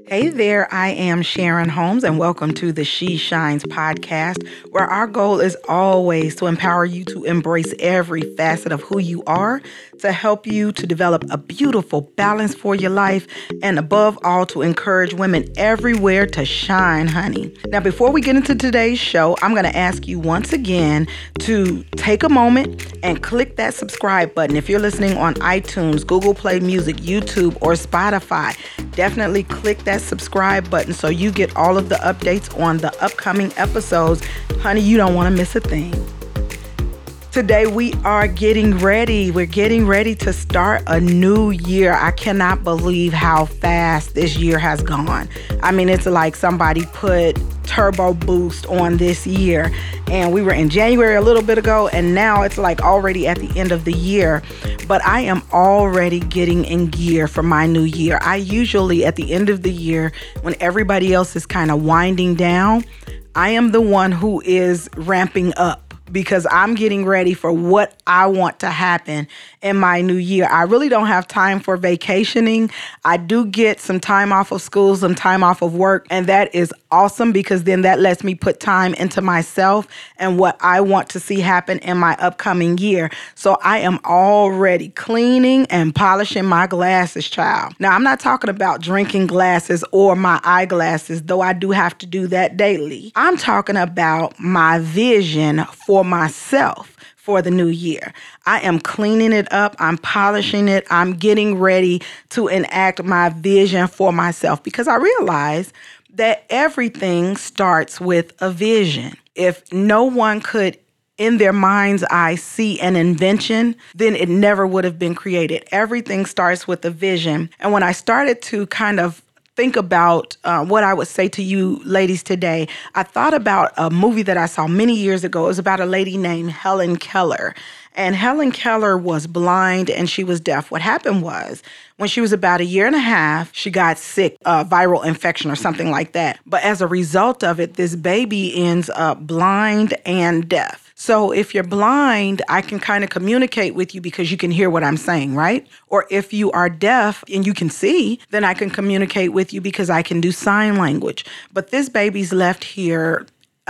Hey there, I am Sharon Holmes, and welcome to the She Shines podcast, where our goal is always to empower you to embrace every facet of who you are, to help you to develop a beautiful balance for your life, and above all, to encourage women everywhere to shine, honey. Now, before we get into today's show, I'm going to ask you once again to take a moment and click that subscribe button. If you're listening on iTunes, Google Play Music, YouTube, or Spotify, definitely click that subscribe button so you get all of the updates on the upcoming episodes. Honey, you don't want to miss a thing. Today we are getting ready. We're getting ready to start a new year. I cannot believe how fast this year has gone. I mean, it's like somebody put turbo boost on this year. And we were in January a little bit ago, and now it's like already at the end of the year. But I am already getting in gear for my new year. I usually, at the end of the year, when everybody else is kind of winding down, I am the one who is ramping up, because I'm getting ready for what I want to happen in my new year. I really don't have time for vacationing. I do get some time off of school, some time off of work, and that is awesome because then that lets me put time into myself and what I want to see happen in my upcoming year. So I am already cleaning and polishing my glasses, child. Now, I'm not talking about drinking glasses or my eyeglasses, though I do have to do that daily. I'm talking about my vision for myself for the new year. I am cleaning it up. I'm polishing it. I'm getting ready to enact my vision for myself because I realize that everything starts with a vision. If no one could in their mind's eye see an invention, then it never would have been created. Everything starts with a vision. And when I started to kind of think about what I would say to you ladies today, I thought about a movie that I saw many years ago. It was about a lady named Helen Keller. And Helen Keller was blind and she was deaf. What happened was, when she was about 1.5 years, she got sick, viral infection or something like that. But as a result of it, this baby ends up blind and deaf. So if you're blind, I can kind of communicate with you because you can hear what I'm saying, right? Or if you are deaf and you can see, then I can communicate with you because I can do sign language. But this baby's left here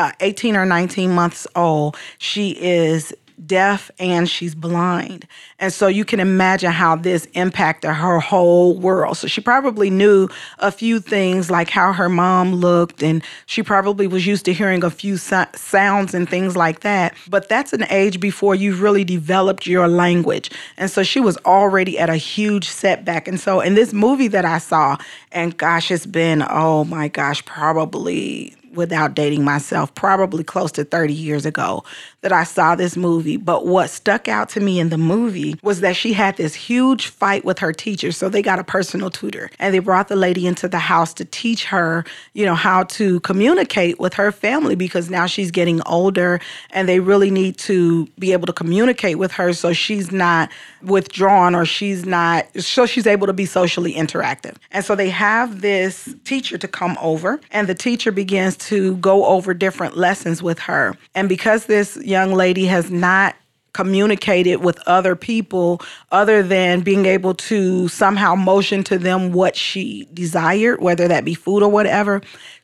18 or 19 months old. She is deaf and she's blind. And so you can imagine how this impacted her whole world. So she probably knew a few things like how her mom looked, and she probably was used to hearing a few sounds and things like that. But that's an age before you've really developed your language. And so she was already at a huge setback. And so in this movie that I saw, and gosh, it's been, oh my gosh, probably, without dating myself, probably close to 30 years ago that I saw this movie. But what stuck out to me in the movie was that she had this huge fight with her teacher. So they got a personal tutor and they brought the lady into the house to teach her, how to communicate with her family because now she's getting older and they really need to be able to communicate with her so she's not withdrawn or she's able to be socially interactive. And so they have this teacher to come over and the teacher begins to go over different lessons with her. And because this young lady has not communicated with other people other than being able to somehow motion to them what she desired, whether that be food or whatever,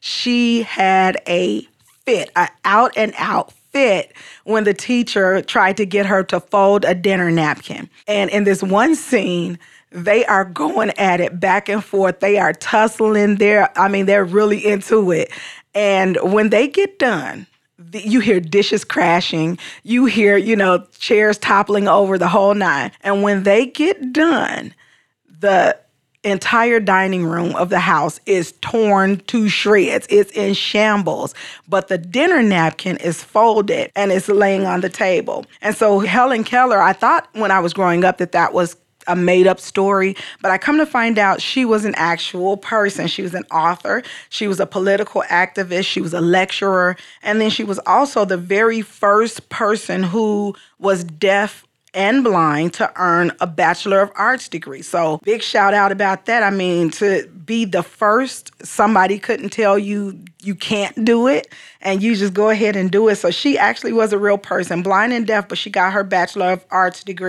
she had a fit, an out and out fit when the teacher tried to get her to fold a dinner napkin. And in this one scene, they are going at it back and forth. They are tussling. They're really into it. And when they get done, you hear dishes crashing. You hear, chairs toppling over, the whole nine. And when they get done, the entire dining room of the house is torn to shreds. It's in shambles. But the dinner napkin is folded and it's laying on the table. And so Helen Keller, I thought when I was growing up that was a made-up story, but I come to find out she was an actual person. She was an author. She was a political activist. She was a lecturer. And then she was also the very first person who was deaf and blind to earn a Bachelor of Arts degree. So big shout out about that. I mean, to be the first, somebody couldn't tell you you can't do it and you just go ahead and do it. So she actually was a real person, blind and deaf, but she got her Bachelor of Arts degree.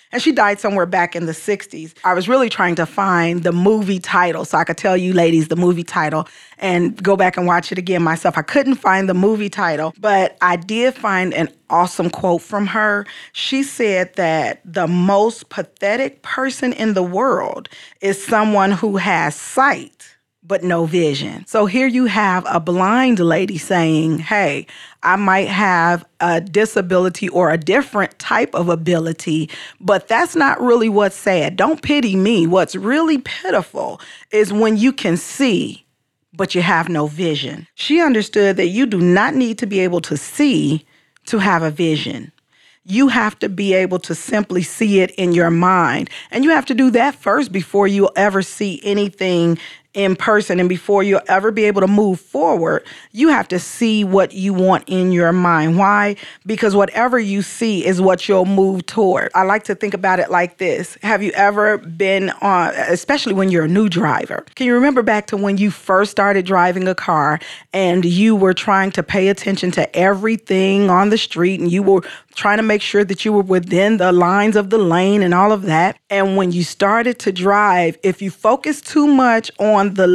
And she died somewhere back in the 60s. I was really trying to find the movie title so I could tell you ladies the movie title and go back and watch it again myself. I couldn't find the movie title, but I did find an awesome quote from her. She said that the most pathetic person in the world is someone who has sight but no vision. So here you have a blind lady saying, hey, I might have a disability or a different type of ability, but that's not really what's sad. Don't pity me. What's really pitiful is when you can see, but you have no vision. She understood that you do not need to be able to see to have a vision. You have to be able to simply see it in your mind. And you have to do that first before you'll ever see anything in person and before you'll ever be able to move forward. You have to see what you want in your mind. Why? Because whatever you see is what you'll move toward. I like to think about it like this. Have you ever been on, especially when you're a new driver, can you remember back to when you first started driving a car and you were trying to pay attention to everything on the street and you were trying to make sure that you were within the lines of the lane and all of that? And when you started to drive, if you focused too much on the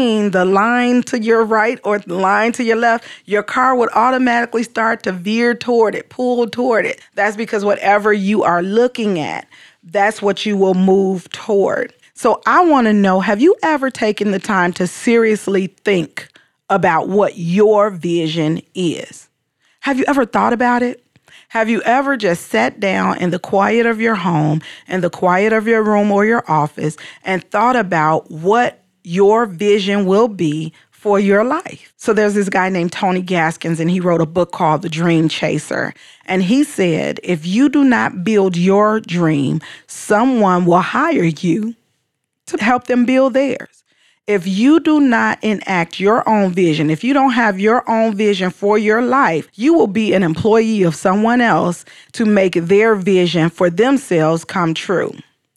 line to your right or the line to your left, your car would automatically start to veer toward it, pull toward it. That's because whatever you are looking at, that's what you will move toward. So I want to know, have you ever taken the time to seriously think about what your vision is? Have you ever thought about it? Have you ever just sat down in the quiet of your home, in the quiet of your room or your office, and thought about what your vision will be for your life? So there's this guy named Tony Gaskins, and he wrote a book called The Dream Chaser. And he said, if you do not build your dream, someone will hire you to help them build theirs. If you do not enact your own vision, if you don't have your own vision for your life, you will be an employee of someone else to make their vision for themselves come true.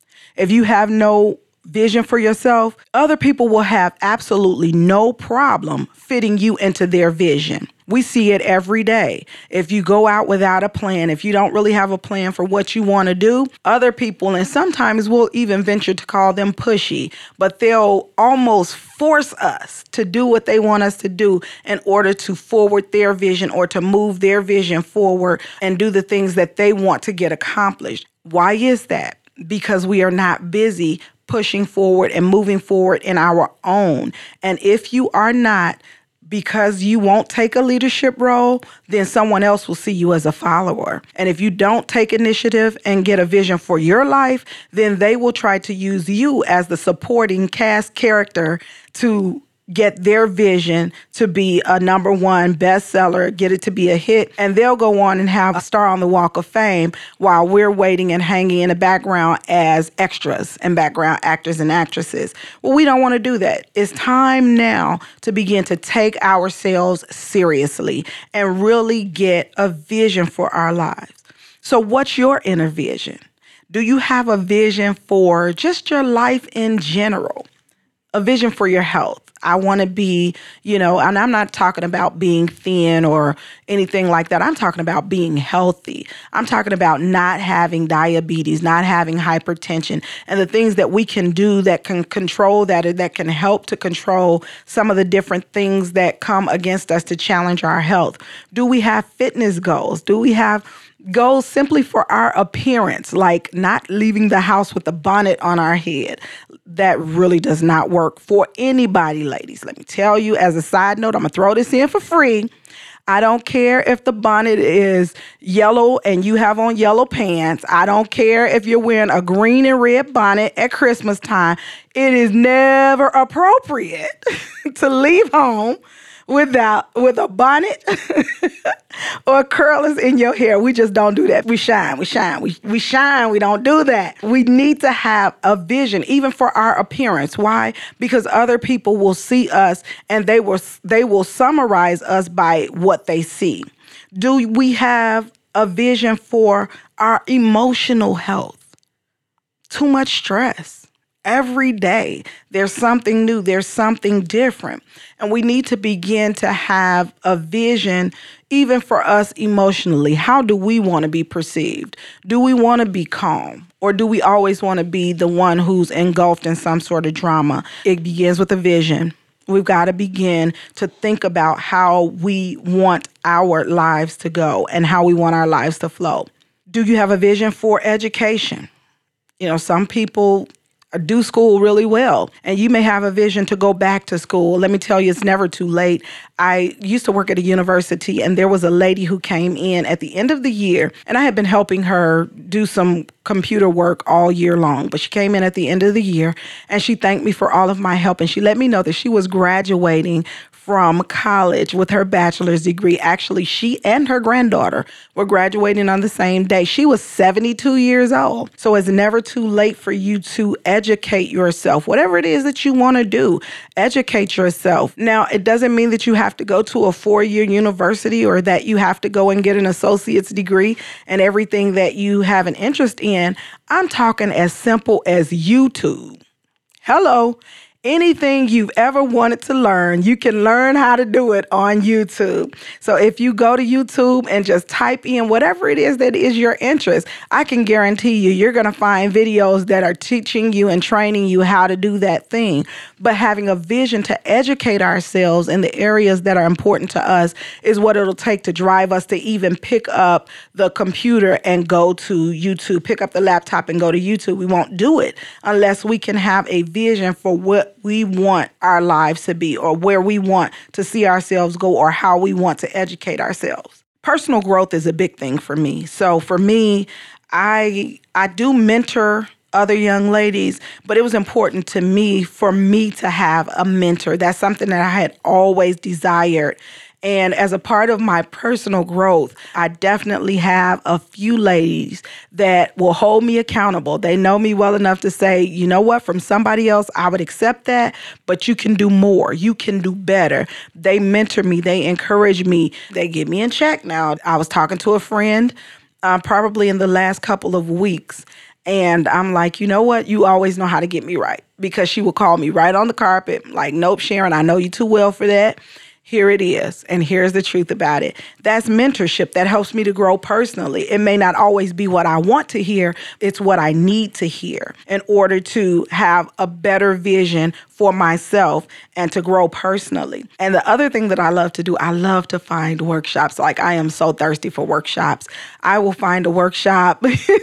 If you have no vision for yourself, other people will have absolutely no problem fitting you into their vision. We see it every day. If you go out without a plan, if you don't really have a plan for what you want to do, other people, and sometimes we'll even venture to call them pushy, but they'll almost force us to do what they want us to do in order to forward their vision or to move their vision forward and do the things that they want to get accomplished. Why is that? Because we are not busy pushing forward and moving forward in our own. And if you are not, because you won't take a leadership role, then someone else will see you as a follower. And if you don't take initiative and get a vision for your life, then they will try to use you as the supporting cast character to get their vision to be a number one bestseller, get it to be a hit, and they'll go on and have a star on the Walk of Fame while we're waiting and hanging in the background as extras and background actors and actresses. Well, we don't want to do that. It's time now to begin to take ourselves seriously and really get a vision for our lives. So what's your inner vision? Do you have a vision for just your life in general? A vision for your health? I want to be, and I'm not talking about being thin or anything like that. I'm talking about being healthy. I'm talking about not having diabetes, not having hypertension, and the things that we can do that can control that, or that can help to control some of the different things that come against us to challenge our health. Do we have fitness goals? Do we have goals simply for our appearance, like not leaving the house with a bonnet on our head? That really does not work for anybody, ladies. Let me tell you, as a side note, I'm going to throw this in for free. I don't care if the bonnet is yellow and you have on yellow pants. I don't care if you're wearing a green and red bonnet at Christmas time. It is never appropriate to leave home with a bonnet or curlers in your hair. We just don't do that. We shine. We don't do that. We need to have a vision, even for our appearance. Why? Because other people will see us and they will summarize us by what they see. Do we have a vision for our emotional health? Too much stress. Every day, there's something new, there's something different. And we need to begin to have a vision, even for us emotionally. How do we want to be perceived? Do we want to be calm? Or do we always want to be the one who's engulfed in some sort of drama? It begins with a vision. We've got to begin to think about how we want our lives to go and how we want our lives to flow. Do you have a vision for education? Some people do school really well, and you may have a vision to go back to school. Let me tell you, it's never too late. I used to work at a university, and there was a lady who came in at the end of the year, and I had been helping her do some computer work all year long, but she came in at the end of the year, and she thanked me for all of my help, and she let me know that she was graduating from college with her bachelor's degree. Actually, she and her granddaughter were graduating on the same day. She was 72 years old. So it's never too late for you to educate yourself. Whatever it is that you want to do, educate yourself. Now, it doesn't mean that you have to go to a 4-year university or that you have to go and get an associate's degree and everything that you have an interest in. I'm talking as simple as YouTube. Hello. Anything you've ever wanted to learn, you can learn how to do it on YouTube. So if you go to YouTube and just type in whatever it is that is your interest, I can guarantee you're going to find videos that are teaching you and training you how to do that thing. But having a vision to educate ourselves in the areas that are important to us is what it'll take to drive us to even pick up the computer and go to YouTube, pick up the laptop and go to YouTube. We won't do it unless we can have a vision for what we want our lives to be, or where we want to see ourselves go, or how we want to educate ourselves. Personal growth is a big thing for me. So for me, I do mentor other young ladies, but it was important to me for me to have a mentor. That's something that I had always desired. And as a part of my personal growth, I definitely have a few ladies that will hold me accountable. They know me well enough to say, you know what, from somebody else, I would accept that, but you can do more. You can do better. They mentor me. They encourage me. They get me in check. Now, I was talking to a friend probably in the last couple of weeks, and I'm like, you know what? You always know how to get me right, because she would call me right on the carpet, like, nope, Sharon, I know you too well for that. Here it is, and here's the truth about it. That's mentorship. That helps me to grow personally. It may not always be what I want to hear. It's what I need to hear in order to have a better vision for myself and to grow personally. And the other thing that I love to do, I love to find workshops. Like, I am so thirsty for workshops. I will find a workshop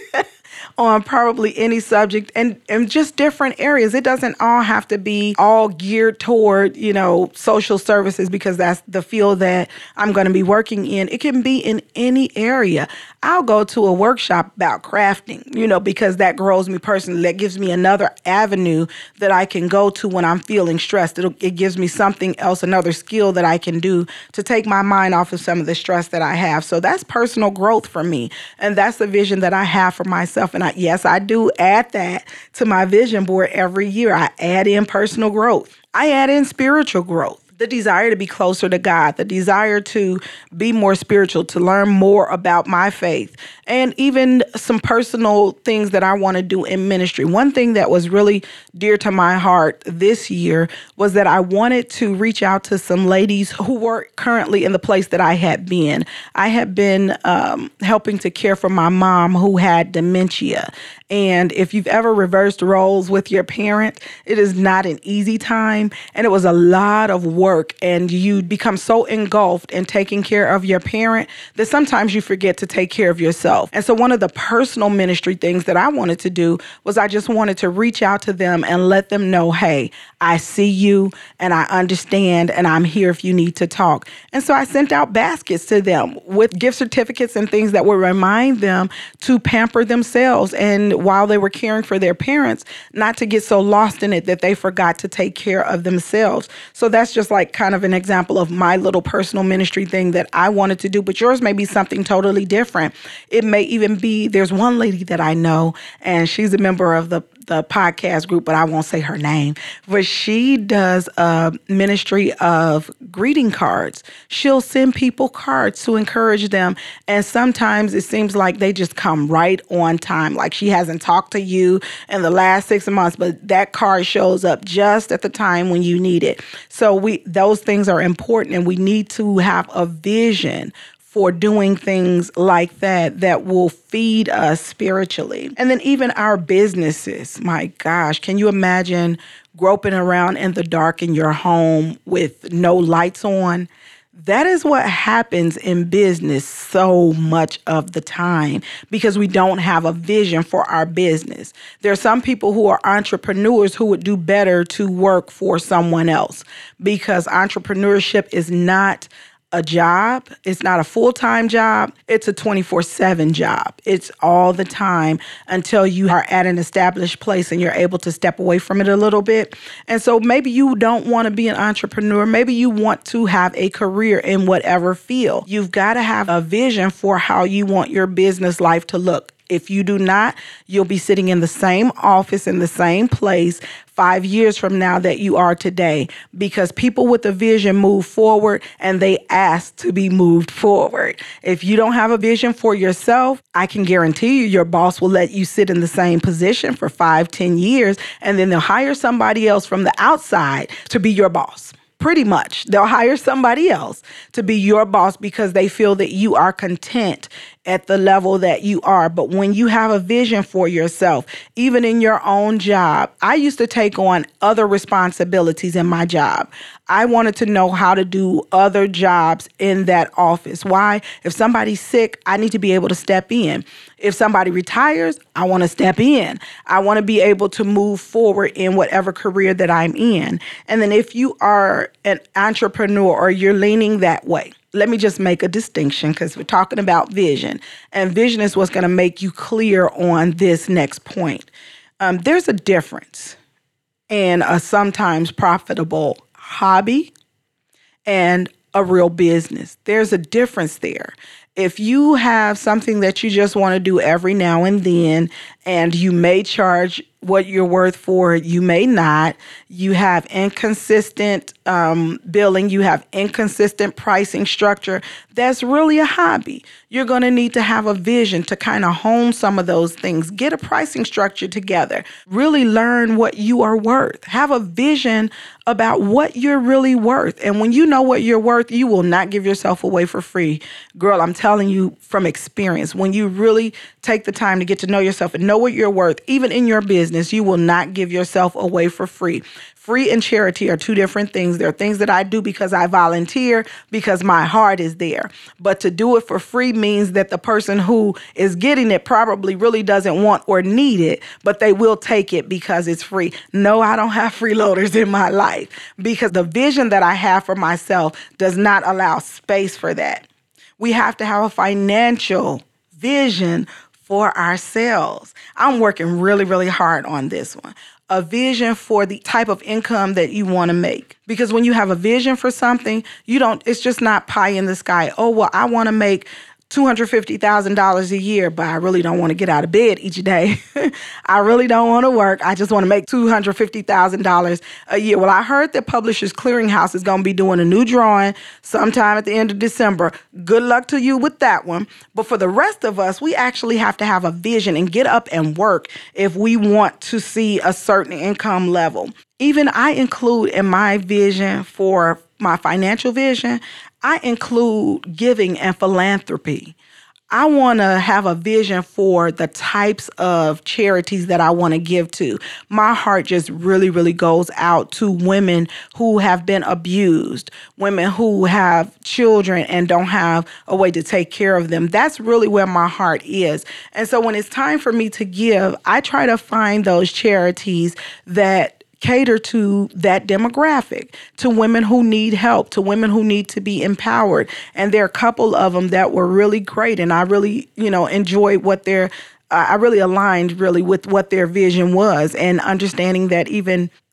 on probably any subject and just different areas. It doesn't all have to be all geared toward, social services, because that's the field that I'm going to be working in. It can be in any area. I'll go to a workshop about crafting, because that grows me personally. That gives me another avenue that I can go to when I'm feeling stressed. It gives me something else, another skill that I can do to take my mind off of some of the stress that I have. So that's personal growth for me. And that's the vision that I have for myself. And I do add that to my vision board every year. I add in personal growth. I add in spiritual growth. The desire to be closer to God, the desire to be more spiritual, to learn more about my faith, and even some personal things that I want to do in ministry. One thing that was really dear to my heart this year was that I wanted to reach out to some ladies who were currently in the place that I had been. I had been helping to care for my mom who had dementia. And if you've ever reversed roles with your parent, it is not an easy time. And it was a lot of work. And you become so engulfed in taking care of your parent that sometimes you forget to take care of yourself. And so one of the personal ministry things that I wanted to do was I just wanted to reach out to them and let them know, hey, I see you and I understand and I'm here if you need to talk. And so I sent out baskets to them with gift certificates and things that would remind them to pamper themselves, and while they were caring for their parents, not to get so lost in it that they forgot to take care of themselves. So that's just like kind of an example of my little personal ministry thing that I wanted to do, but yours may be something totally different. It may even be, there's one lady that I know, and she's a member of the the podcast group, but I won't say her name. But she does a ministry of greeting cards. She'll send people cards to encourage them. And sometimes it seems like they just come right on time. Like she hasn't talked to you in the last 6 months, but that card shows up just at the time when you need it. So those things are important, and we need to have a vision for doing things like that will feed us spiritually. And then even our businesses, my gosh, can you imagine groping around in the dark in your home with no lights on? That is what happens in business so much of the time because we don't have a vision for our business. There are some people who are entrepreneurs who would do better to work for someone else because entrepreneurship is not a job. It's not a full-time job. It's a 24/7 job. It's all the time until you are at an established place and you're able to step away from it a little bit. And so maybe you don't want to be an entrepreneur. Maybe you want to have a career in whatever field. You've got to have a vision for how you want your business life to look. If you do not, you'll be sitting in the same office, in the same place 5 years from now that you are today, because people with a vision move forward and they ask to be moved forward. If you don't have a vision for yourself, I can guarantee you your boss will let you sit in the same position for 5-10 years, and then they'll hire somebody else from the outside to be your boss. Pretty much. They'll hire somebody else to be your boss because they feel that you are content at the level that you are. But when you have a vision for yourself, even in your own job, I used to take on other responsibilities in my job. I wanted to know how to do other jobs in that office. Why? If somebody's sick, I need to be able to step in. If somebody retires, I want to step in. I want to be able to move forward in whatever career that I'm in. And then if you are an entrepreneur or you're leaning that way, let me just make a distinction because we're talking about vision. And vision is what's going to make you clear on this next point. There's a difference in a sometimes profitable hobby and a real business. There's a difference there. If you have something that you just want to do every now and then, and you may charge what you're worth for it, you may not. You have inconsistent billing. You have inconsistent pricing structure. That's really a hobby. You're going to need to have a vision to kind of hone some of those things. Get a pricing structure together. Really learn what you are worth. Have a vision about what you're really worth. And when you know what you're worth, you will not give yourself away for free. Girl, I'm telling you from experience, when you really take the time to get to know yourself and know what you're worth, even in your business, you will not give yourself away for free. Free and charity are two different things. There are things that I do because I volunteer, because my heart is there. But to do it for free means that the person who is getting it probably really doesn't want or need it, but they will take it because it's free. No, I don't have freeloaders in my life because the vision that I have for myself does not allow space for that. We have to have a financial vision for ourselves. I'm working really, really hard on this one. A vision for the type of income that you want to make. Because when you have a vision for something, it's just not pie in the sky. Oh, well, I want to make $250,000 a year, but I really don't want to get out of bed each day. I really don't want to work. I just want to make $250,000 a year. Well, I heard that Publishers Clearinghouse is going to be doing a new drawing sometime at the end of December. Good luck to you with that one. But for the rest of us, we actually have to have a vision and get up and work if we want to see a certain income level. Even I include in my vision for my financial vision, I include giving and philanthropy. I want to have a vision for the types of charities that I want to give to. My heart just really, really goes out to women who have been abused, women who have children and don't have a way to take care of them. That's really where my heart is. And so when it's time for me to give, I try to find those charities that cater to that demographic, to women who need help, to women who need to be empowered. And there are a couple of them that were really great. And I really, enjoyed I really aligned really with what their vision was, and understanding that even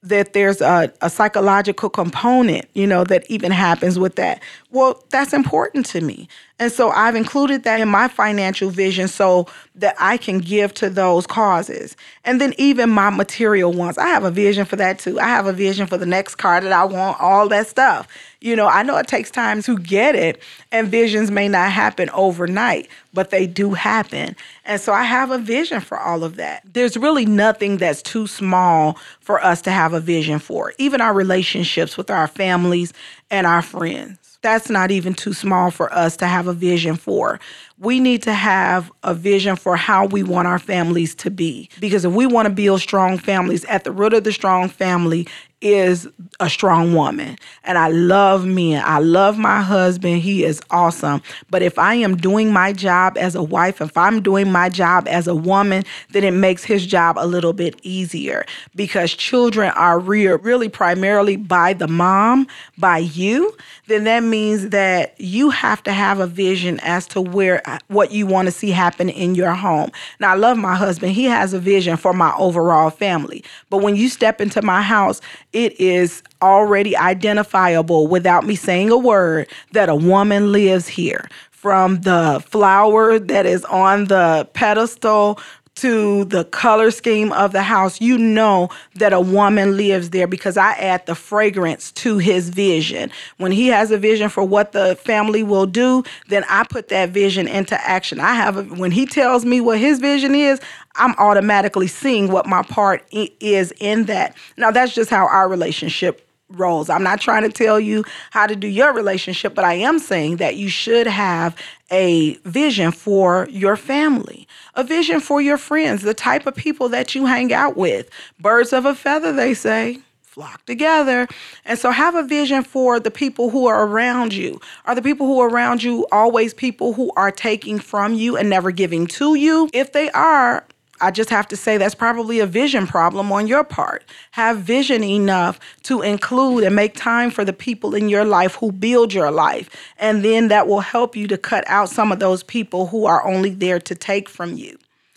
that there's a psychological component, that even happens with that. Well, that's important to me. And so I've included that in my financial vision so that I can give to those causes. And then even my material wants, I have a vision for that too. I have a vision for the next car that I want, all that stuff. I know it takes time to get it, and visions may not happen overnight, but they do happen. And so I have a vision for all of that. There's really nothing that's too small for us to have a vision for, even our relationships with our families and our friends. That's not even too small for us to have a vision for. We need to have a vision for how we want our families to be. Because if we want to build strong families, at the root of the strong family is a strong woman. And I love men. I love my husband. He is awesome. But if I am doing my job as a wife, if I'm doing my job as a woman, then it makes his job a little bit easier, because children are reared really primarily by the mom, by you. Then that means that you have to have a vision as to what you want to see happen in your home. Now, I love my husband. He has a vision for my overall family. But when you step into my house, it is already identifiable without me saying a word that a woman lives here. From the flower that is on the pedestal to the color scheme of the house, you know that a woman lives there, because I add the fragrance to his vision. When he has a vision for what the family will do, then I put that vision into action. When he tells me what his vision is, I'm automatically seeing what my part is in that. Now, that's just how our relationship rolls. I'm not trying to tell you how to do your relationship, but I am saying that you should have a vision for your family, a vision for your friends, the type of people that you hang out with. Birds of a feather, they say, flock together. And so have a vision for the people who are around you. Are the people who are around you always people who are taking from you and never giving to you? If they are, I just have to say that's probably a vision problem on your part. Have vision enough to include and make time for the people in your life who build your life. And then that will help you to cut out some of those people who are only there to take from you.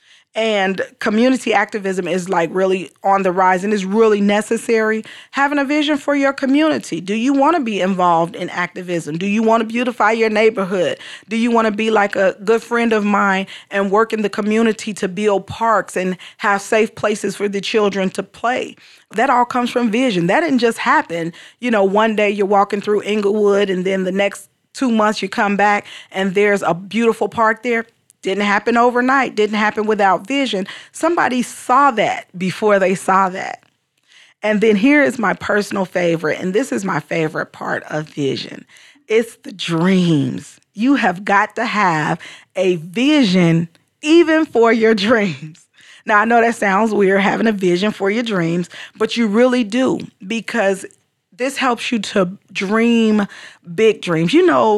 And community activism is like really on the rise and is really necessary. Having a vision for your community. Do you want to be involved in activism? Do you want to beautify your neighborhood? Do you want to be like a good friend of mine and work in the community to build parks and have safe places for the children to play? That all comes from vision. That didn't just happen. One day you're walking through Inglewood and then the next 2 months you come back and there's a beautiful park there. Didn't happen overnight, didn't happen without vision. Somebody saw that before they saw that. And then here is my personal favorite, and this is my favorite part of vision. It's the dreams. You have got to have a vision even for your dreams. Now, I know that sounds weird, having a vision for your dreams, but you really do, because this helps you to dream big dreams.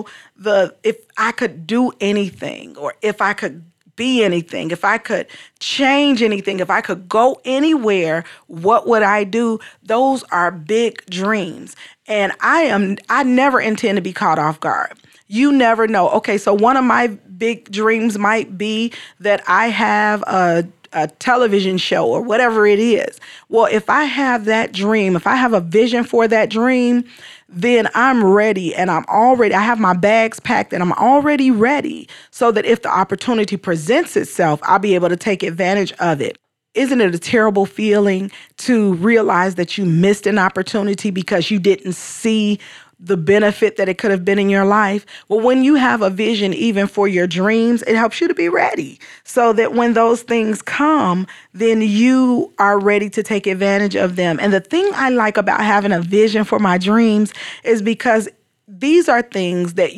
If I could do anything, or if I could be anything, if I could change anything, if I could go anywhere, what would I do? Those are big dreams. And I never intend to be caught off guard. You never know. Okay, so one of my big dreams might be that I have a television show or whatever it is. Well, if I have that dream, if I have a vision for that dream, then I'm ready and I have my bags packed and I'm already ready, so that if the opportunity presents itself, I'll be able to take advantage of it. Isn't it a terrible feeling to realize that you missed an opportunity because you didn't see the benefit that it could have been in your life? Well, when you have a vision, even for your dreams, it helps you to be ready, so that when those things come, then you are ready to take advantage of them. And the thing I like about having a vision for my dreams is because these are things that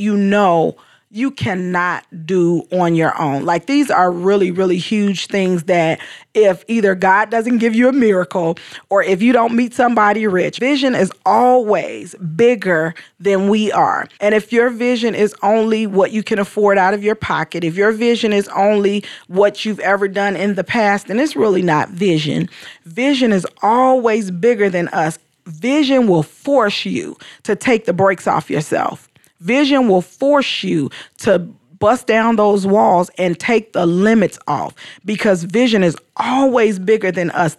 you cannot do on your own. Like, these are really, really huge things that if either God doesn't give you a miracle or if you don't meet somebody rich, vision is always bigger than we are. And if your vision is only what you can afford out of your pocket, if your vision is only what you've ever done in the past, then it's really not vision. Vision is always bigger than us. Vision will force you to take the brakes off yourself. Vision will force you to bust down those walls and take the limits off, because vision is always bigger than us.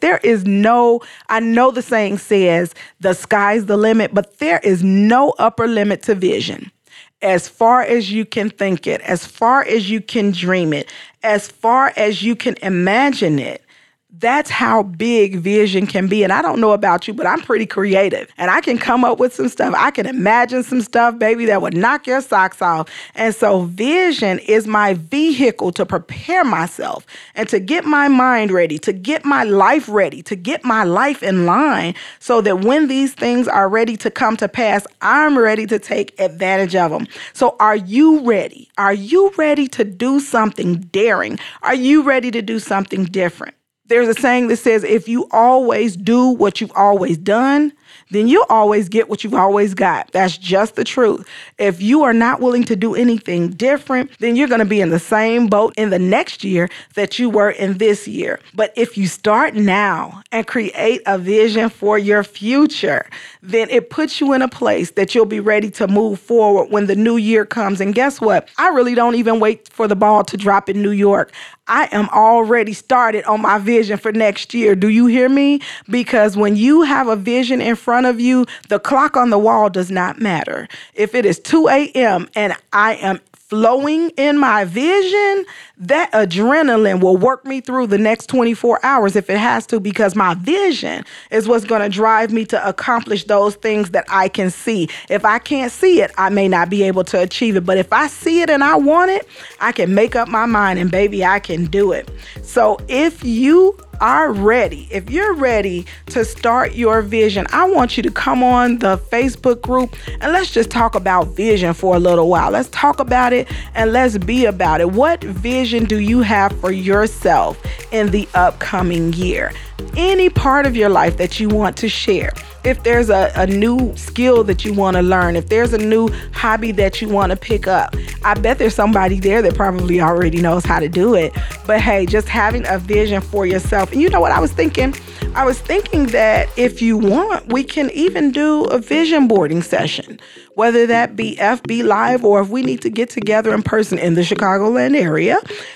I know the saying says the sky's the limit, but there is no upper limit to vision. As far as you can think it, as far as you can dream it, as far as you can imagine it, that's how big vision can be. And I don't know about you, but I'm pretty creative. And I can come up with some stuff. I can imagine some stuff, baby, that would knock your socks off. And so vision is my vehicle to prepare myself and to get my mind ready, to get my life ready, to get my life in line, so that when these things are ready to come to pass, I'm ready to take advantage of them. So are you ready? Are you ready to do something daring? Are you ready to do something different? There's a saying that says, if you always do what you've always done, then you'll always get what you've always got. That's just the truth. If you are not willing to do anything different, then you're going to be in the same boat in the next year that you were in this year. But if you start now and create a vision for your future, then it puts you in a place that you'll be ready to move forward when the new year comes. And guess what? I really don't even wait for the ball to drop in New York. I am already started on my vision for next year. Do you hear me? Because when you have a vision in front of you, the clock on the wall does not matter. If it is 2 a.m. and I am flowing in my vision, that adrenaline will work me through the next 24 hours if it has to, because my vision is what's going to drive me to accomplish those things that I can see. If I can't see it, I may not be able to achieve it. But if I see it and I want it, I can make up my mind, and baby, I can do it. So if you are ready, if you're ready to start your vision, I want you to come on the Facebook group and let's just talk about vision for a little while. Let's talk about it and let's be about it. What vision do you have for yourself in the upcoming year? Any part of your life that you want to share. If there's a new skill that you want to learn, if there's a new hobby that you want to pick up, I bet there's somebody there that probably already knows how to do it. But hey, just having a vision for yourself. And you know what I was thinking? I was thinking that if you want, we can even do a vision boarding session, whether that be FB Live or if we need to get together in person in the Chicagoland area,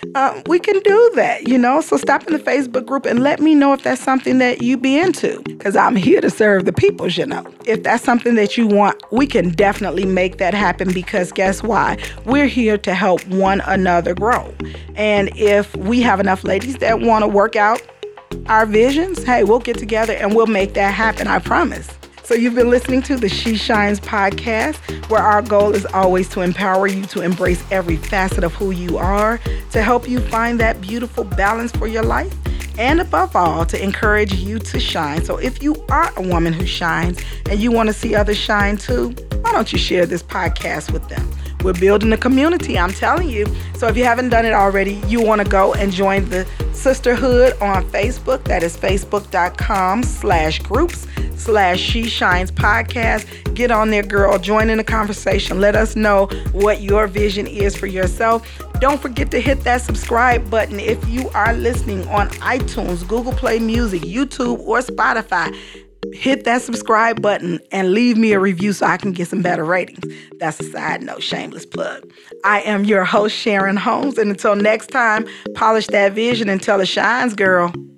we can do that, So stop in the Facebook group and let me know if that's something that you be into, because I'm here to serve the people, If that's something that you want, we can definitely make that happen, because guess why? We're here to help one another grow. And if we have enough ladies that want to work out our visions, hey, we'll get together and we'll make that happen, I promise. So you've been listening to the She Shines podcast, where our goal is always to empower you to embrace every facet of who you are, to help you find that beautiful balance for your life, and above all, to encourage you to shine. So if you are a woman who shines and you want to see others shine too, why don't you share this podcast with them? We're building a community, I'm telling you. So if you haven't done it already, you want to go and join the sisterhood on Facebook. That is facebook.com/groups/She Shines podcast. Get on there, girl. Join in the conversation. Let us know what your vision is for yourself. Don't forget to hit that subscribe button if you are listening on iTunes, Google Play Music, YouTube, or Spotify. Hit that subscribe button and leave me a review so I can get some better ratings. That's a side note, shameless plug. I am your host, Sharon Holmes. And until next time, polish that vision until it shines, girl.